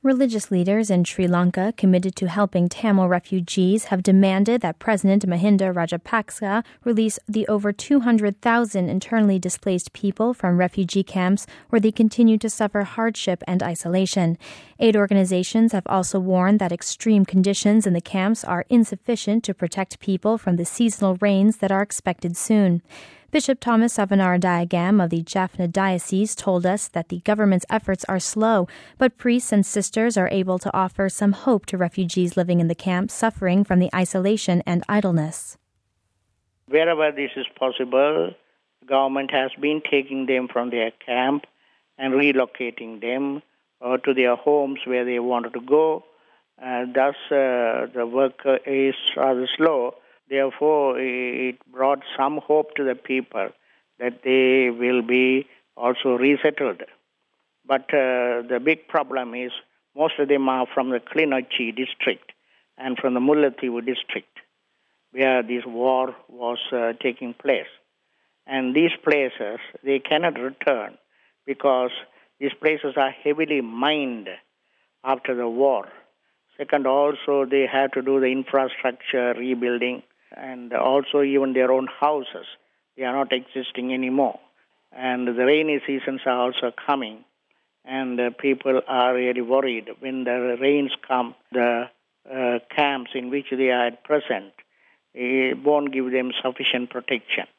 Religious leaders in Sri Lanka committed to helping Tamil refugees have demanded that President Mahinda Rajapaksa release the over 200,000 internally displaced people from refugee camps where they continue to suffer hardship and isolation. Aid organizations have also warned that extreme conditions in the camps are insufficient to protect people from the seasonal rains that are expected soon. Bishop Thomas Savanar-Diagam of the Jaffna Diocese told us that the government's efforts are slow, but priests and sisters are able to offer some hope to refugees living in the camp suffering from the isolation and idleness. Wherever this is possible, the government has been taking them from their camp and relocating them to their homes where they wanted to go. Thus, the work is rather slow. Therefore, it brought some hope to the people that they will be also resettled. But the big problem is most of them are from the Kilinochchi district and from the Mullaitivu district where this war was taking place. And these places, they cannot return because these places are heavily mined after the war. Second, also, they have to do the infrastructure rebuilding. And also even their own houses, they are not existing anymore. And the rainy seasons are also coming, and people are really worried. When the rains come, the camps in which they are at present, it won't give them sufficient protection.